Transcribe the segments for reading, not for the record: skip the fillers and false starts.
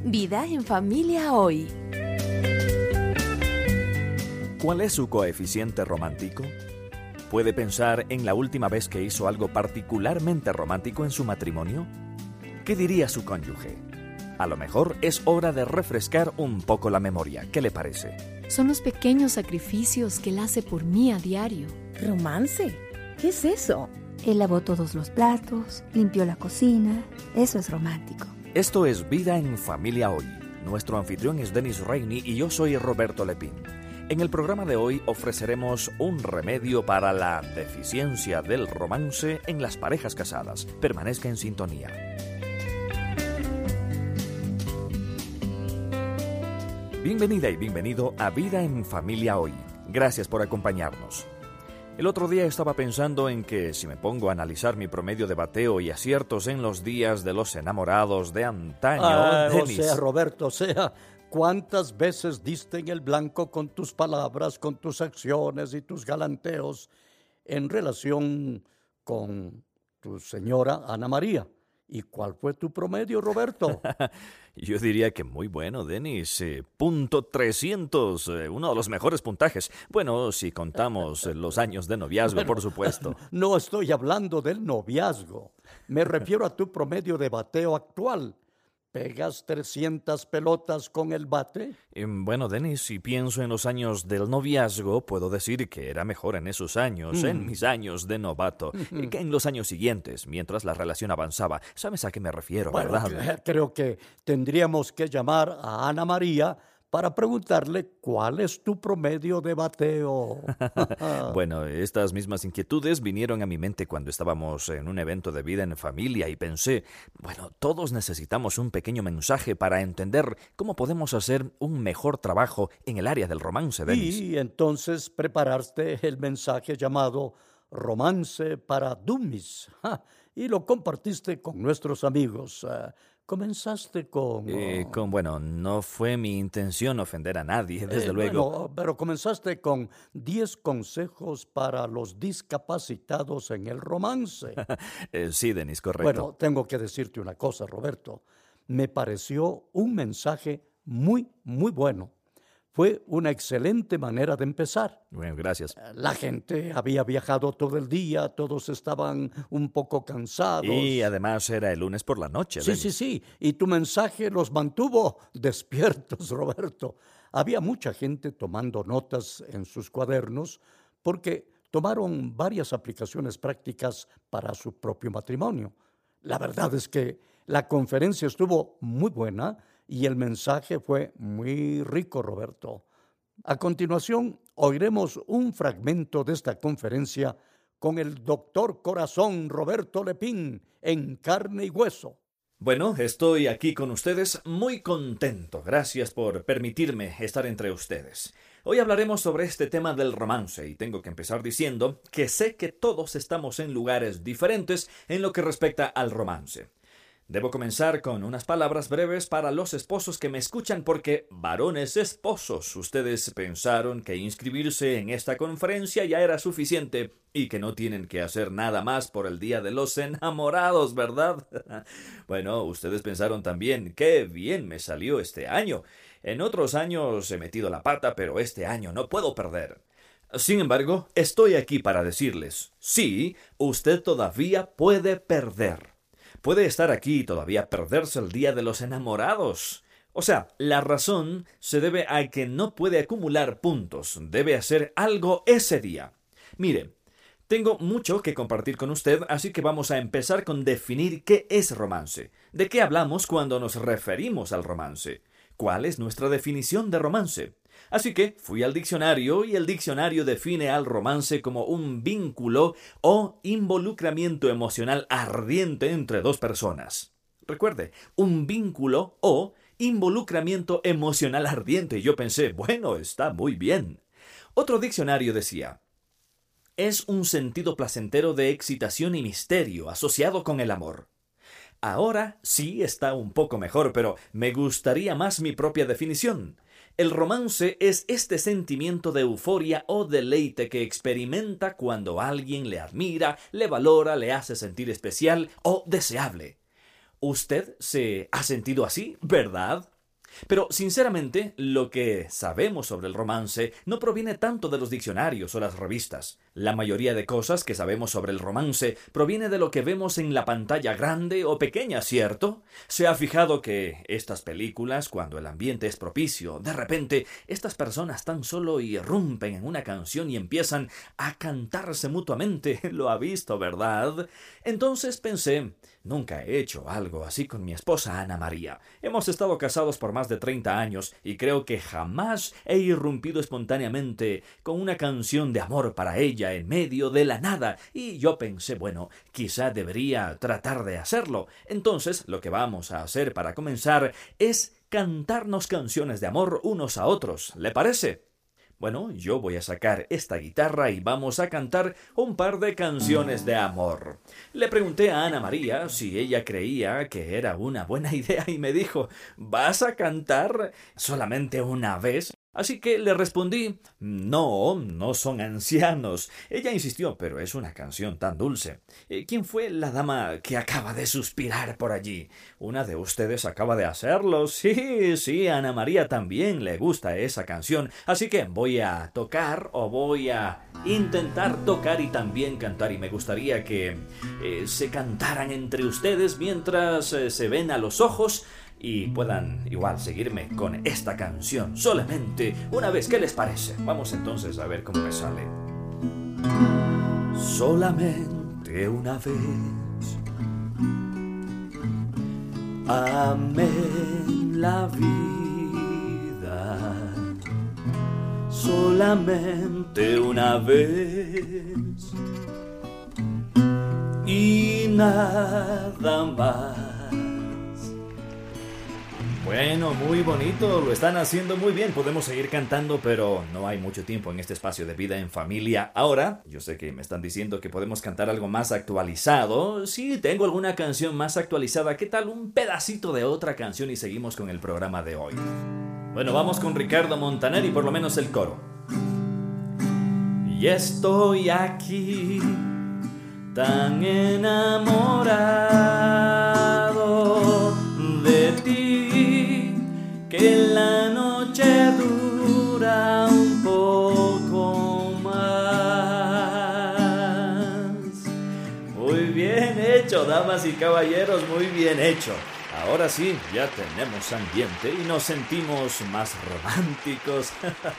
Vida en familia hoy. ¿Cuál es su coeficiente romántico? ¿Puede pensar en la última vez que hizo algo particularmente romántico en su matrimonio? ¿Qué diría su cónyuge? A lo mejor es hora de refrescar un poco la memoria. ¿Qué le parece? Son los pequeños sacrificios que él hace por mí a diario. ¿Romance? ¿Qué es eso? Él lavó todos los platos, limpió la cocina. Eso es romántico. Esto es Vida en Familia Hoy. Nuestro anfitrión es Denis Reini y yo soy Roberto Lepín. En el programa de hoy ofreceremos un remedio para la deficiencia del romance en las parejas casadas. Permanezca en sintonía. Bienvenida y bienvenido a Vida en Familia Hoy. Gracias por acompañarnos. El otro día estaba pensando en que si me pongo a analizar mi promedio de bateo y aciertos en los días de los enamorados de antaño, Denis... Roberto, ¿cuántas veces diste en el blanco con tus palabras, con tus acciones y tus galanteos en relación con tu señora Ana María? ¿Y cuál fue tu promedio, Roberto? Yo diría que muy bueno, Denis. Punto 300, uno de los mejores puntajes. Bueno, si contamos los años de noviazgo, por supuesto. No estoy hablando del noviazgo. Me refiero a tu promedio de bateo actual. ¿Pegas 300 pelotas con el bate? Bueno, Denis, si pienso en los años del noviazgo, puedo decir que era mejor en esos años, en mis años de novato, que en los años siguientes, mientras la relación avanzaba. ¿Sabes a qué me refiero, verdad? Creo que tendríamos que llamar a Ana María para preguntarle cuál es tu promedio de bateo. Bueno, estas mismas inquietudes vinieron a mi mente cuando estábamos en un evento de Vida en Familia y pensé, bueno, todos necesitamos un pequeño mensaje para entender cómo podemos hacer un mejor trabajo en el área del romance, Denis. Y entonces preparaste el mensaje llamado Romance para Dummies y lo compartiste con nuestros amigos. Comenzaste con... Bueno, no fue mi intención ofender a nadie, desde luego. Bueno, pero comenzaste con 10 consejos para los discapacitados en el romance. Sí, Denis, correcto. Bueno, tengo que decirte una cosa, Roberto. Me pareció un mensaje muy, muy bueno. Fue una excelente manera de empezar. Bueno, gracias. La gente había viajado todo el día, todos estaban un poco cansados. Y además era el lunes por la noche, Denis. Sí. Y tu mensaje los mantuvo despiertos, Roberto. Había mucha gente tomando notas en sus cuadernos porque tomaron varias aplicaciones prácticas para su propio matrimonio. La verdad es que la conferencia estuvo muy buena y el mensaje fue muy rico, Roberto. A continuación, oiremos un fragmento de esta conferencia con el doctor Corazón Roberto Lepín en Carne y Hueso. Bueno, estoy aquí con ustedes muy contento. Gracias por permitirme estar entre ustedes. Hoy hablaremos sobre este tema del romance y tengo que empezar diciendo que sé que todos estamos en lugares diferentes en lo que respecta al romance. Debo comenzar con unas palabras breves para los esposos que me escuchan porque, varones esposos, ustedes pensaron que inscribirse en esta conferencia ya era suficiente y que no tienen que hacer nada más por el Día de los Enamorados, ¿verdad? Bueno, ustedes pensaron también, qué bien me salió este año. En otros años he metido la pata, pero este año no puedo perder. Sin embargo, estoy aquí para decirles, sí, usted todavía puede perder. Puede estar aquí y todavía perderse el Día de los Enamorados. O sea, la razón se debe a que no puede acumular puntos. Debe hacer algo ese día. Mire, tengo mucho que compartir con usted, así que vamos a empezar con definir qué es romance. ¿De qué hablamos cuando nos referimos al romance? ¿Cuál es nuestra definición de romance? Así que fui al diccionario y el diccionario define al romance como un vínculo o involucramiento emocional ardiente entre dos personas. Recuerde, un vínculo o involucramiento emocional ardiente. Yo pensé, bueno, está muy bien. Otro diccionario decía, es un sentido placentero de excitación y misterio asociado con el amor. Ahora sí está un poco mejor, pero me gustaría más mi propia definición. El romance es este sentimiento de euforia o deleite que experimenta cuando alguien le admira, le valora, le hace sentir especial o deseable. ¿Usted se ha sentido así, verdad? Pero, sinceramente, lo que sabemos sobre el romance no proviene tanto de los diccionarios o las revistas. La mayoría de cosas que sabemos sobre el romance proviene de lo que vemos en la pantalla grande o pequeña, ¿cierto? ¿Se ha fijado que estas películas, cuando el ambiente es propicio, de repente, estas personas tan solo irrumpen en una canción y empiezan a cantarse mutuamente? Lo ha visto, ¿verdad? Entonces pensé, nunca he hecho algo así con mi esposa Ana María. Hemos estado casados por más de 30 años y creo que jamás he irrumpido espontáneamente con una canción de amor para ella en medio de la nada, y yo pensé, bueno, quizá debería tratar de hacerlo. Entonces, lo que vamos a hacer para comenzar es cantarnos canciones de amor unos a otros. ¿Le parece? Bueno, yo voy a sacar esta guitarra y vamos a cantar un par de canciones de amor. Le pregunté a Ana María si ella creía que era una buena idea y me dijo, ¿vas a cantar solamente una vez? Así que le respondí, no son ancianos. Ella insistió, pero es una canción tan dulce. ¿Quién fue la dama que acaba de suspirar por allí? Una de ustedes acaba de hacerlo. Sí, a Ana María también le gusta esa canción. Así que voy a tocar o voy a intentar tocar y también cantar. Y me gustaría que se cantaran entre ustedes mientras se ven a los ojos y puedan igual seguirme con esta canción solamente una vez. ¿Qué les parece? Vamos entonces a ver cómo me sale. Solamente una vez amé la vida, solamente una vez y nada más. Bueno, muy bonito, lo están haciendo muy bien. Podemos seguir cantando, pero no hay mucho tiempo en este espacio de Vida en Familia. Ahora, yo sé que me están diciendo que podemos cantar algo más actualizado. Sí, tengo alguna canción más actualizada. ¿Qué tal un pedacito de otra canción y seguimos con el programa de hoy? Bueno, vamos con Ricardo Montaner y por lo menos el coro. Y estoy aquí, tan enamorado de ti, que la noche dura un poco más. Muy bien hecho, damas y caballeros, muy bien hecho. Ahora sí, ya tenemos ambiente y nos sentimos más románticos.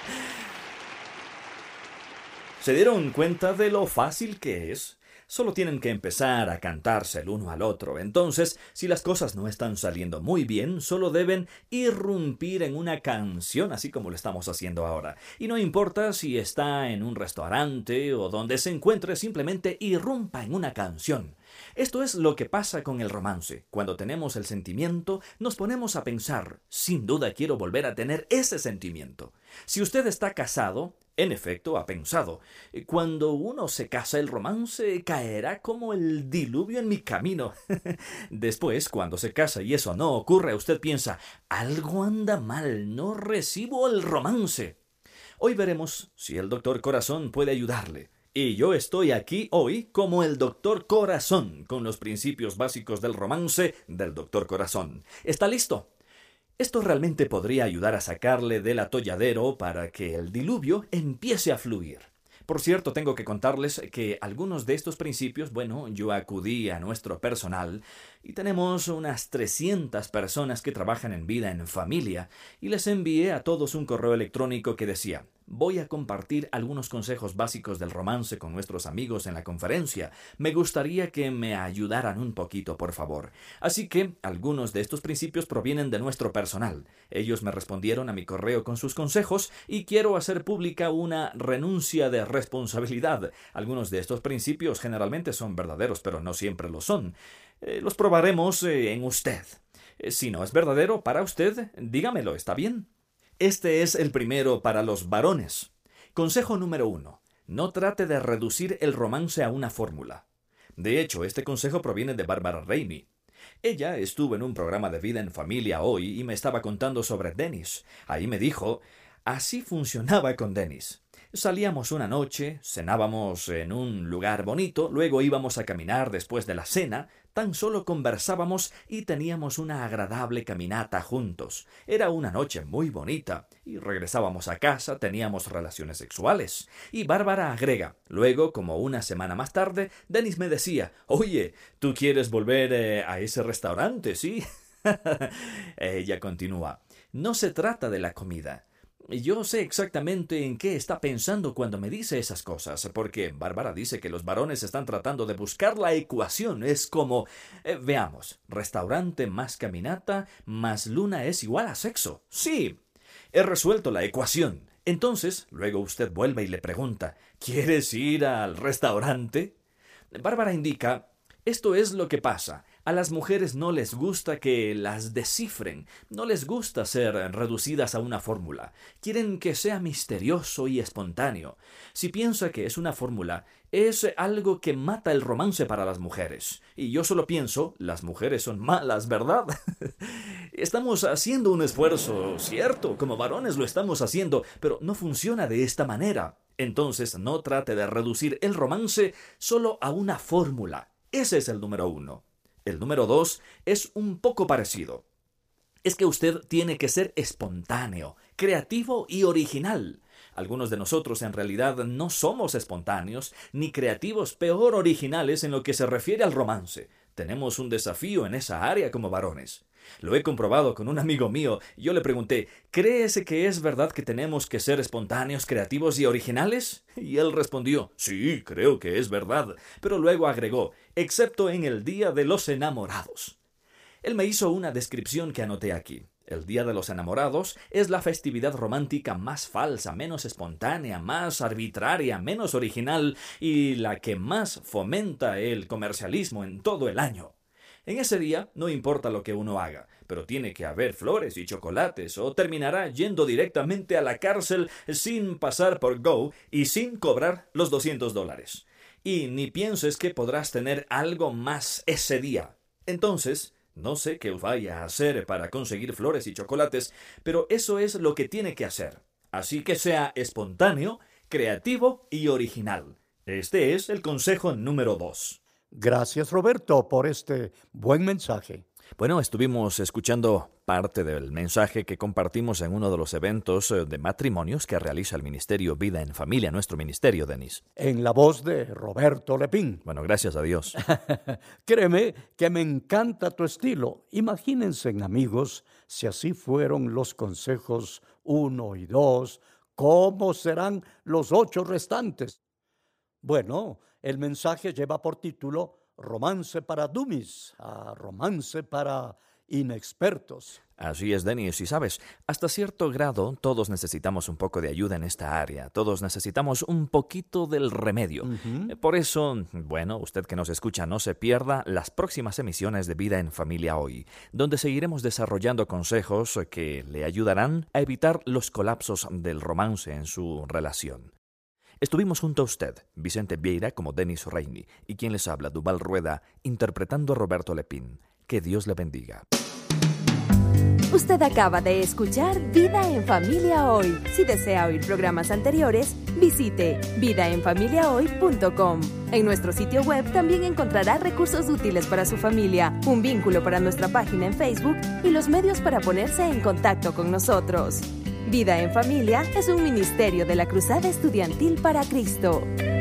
¿Se dieron cuenta de lo fácil que es? Solo tienen que empezar a cantarse el uno al otro. Entonces, si las cosas no están saliendo muy bien, solo deben irrumpir en una canción, así como lo estamos haciendo ahora. Y no importa si está en un restaurante o donde se encuentre, simplemente irrumpa en una canción. Esto es lo que pasa con el romance. Cuando tenemos el sentimiento, nos ponemos a pensar, sin duda quiero volver a tener ese sentimiento. Si usted está casado, en efecto, ha pensado, cuando uno se casa el romance caerá como el diluvio en mi camino. Después, cuando se casa y eso no ocurre, usted piensa, algo anda mal, no recibo el romance. Hoy veremos si el Doctor Corazón puede ayudarle. Y yo estoy aquí hoy como el Doctor Corazón, con los principios básicos del romance del Doctor Corazón. ¿Está listo? Esto realmente podría ayudar a sacarle del atolladero para que el diluvio empiece a fluir. Por cierto, tengo que contarles que algunos de estos principios, yo acudí a nuestro personal y tenemos unas 300 personas que trabajan en Vida en Familia y les envié a todos un correo electrónico que decía: voy a compartir algunos consejos básicos del romance con nuestros amigos en la conferencia. Me gustaría que me ayudaran un poquito, por favor. Así que algunos de estos principios provienen de nuestro personal. Ellos me respondieron a mi correo con sus consejos y quiero hacer pública una renuncia de responsabilidad. Algunos de estos principios generalmente son verdaderos, pero no siempre lo son. Los probaremos en usted. Si no es verdadero para usted, dígamelo, ¿está bien? Este es el primero para los varones. Consejo número 1. No trate de reducir el romance a una fórmula. De hecho, este consejo proviene de Bárbara Rainey. Ella estuvo en un programa de Vida en Familia hoy y me estaba contando sobre Dennis. Ahí me dijo, así funcionaba con Dennis. Salíamos una noche, cenábamos en un lugar bonito, luego íbamos a caminar después de la cena, tan solo conversábamos y teníamos una agradable caminata juntos. Era una noche muy bonita, y regresábamos a casa, teníamos relaciones sexuales. Y Bárbara agrega, luego, como una semana más tarde, Dennis me decía, «Oye, ¿tú quieres volver a ese restaurante, sí?» Ella continúa, «No se trata de la comida». Yo sé exactamente en qué está pensando cuando me dice esas cosas, porque Bárbara dice que los varones están tratando de buscar la ecuación. Es como, veamos, restaurante más caminata más luna es igual a sexo. Sí, he resuelto la ecuación. Entonces, luego usted vuelve y le pregunta, ¿quieres ir al restaurante? Bárbara indica, esto es lo que pasa. A las mujeres no les gusta que las descifren, no les gusta ser reducidas a una fórmula. Quieren que sea misterioso y espontáneo. Si piensa que es una fórmula, es algo que mata el romance para las mujeres. Y yo solo pienso, las mujeres son malas, ¿verdad? Estamos haciendo un esfuerzo, cierto, como varones lo estamos haciendo, pero no funciona de esta manera. Entonces no trate de reducir el romance solo a una fórmula. Ese es el número 1. El número 2 es un poco parecido. Es que usted tiene que ser espontáneo, creativo y original. Algunos de nosotros en realidad no somos espontáneos, ni creativos, peor originales en lo que se refiere al romance. Tenemos un desafío en esa área como varones. Lo he comprobado con un amigo mío. Yo le pregunté, ¿crees que es verdad que tenemos que ser espontáneos, creativos y originales? Y él respondió, sí, creo que es verdad. Pero luego agregó, excepto en el Día de los Enamorados. Él me hizo una descripción que anoté aquí. El Día de los Enamorados es la festividad romántica más falsa, menos espontánea, más arbitraria, menos original y la que más fomenta el comercialismo en todo el año. En ese día no importa lo que uno haga, pero tiene que haber flores y chocolates o terminará yendo directamente a la cárcel sin pasar por Go y sin cobrar los $200. Y ni pienses que podrás tener algo más ese día. Entonces, no sé qué vaya a hacer para conseguir flores y chocolates, pero eso es lo que tiene que hacer. Así que sea espontáneo, creativo y original. Este es el consejo número 2. Gracias, Roberto, por este buen mensaje. Bueno, estuvimos escuchando parte del mensaje que compartimos en uno de los eventos de matrimonios que realiza el Ministerio Vida en Familia, nuestro ministerio, Denis. En la voz de Roberto Lepín. Bueno, gracias a Dios. Créeme que me encanta tu estilo. Imagínense, amigos, si así fueron los consejos 1 y 2, ¿cómo serán los 8 restantes? Bueno, el mensaje lleva por título Romance para Dummies, romance para inexpertos. Así es, Denis, y sabes, hasta cierto grado todos necesitamos un poco de ayuda en esta área, todos necesitamos un poquito del remedio. Por eso, bueno, usted que nos escucha, no se pierda las próximas emisiones de Vida en Familia Hoy, donde seguiremos desarrollando consejos que le ayudarán a evitar los colapsos del romance en su relación. Estuvimos junto a usted, Vicente Vieira como Denis Reini, y quien les habla, Duval Rueda, interpretando a Roberto Lepín. Que Dios le bendiga. Usted acaba de escuchar Vida en Familia Hoy. Si desea oír programas anteriores, visite vidaenfamiliahoy.com. En nuestro sitio web también encontrará recursos útiles para su familia, un vínculo para nuestra página en Facebook y los medios para ponerse en contacto con nosotros. Vida en Familia es un ministerio de la Cruzada Estudiantil para Cristo.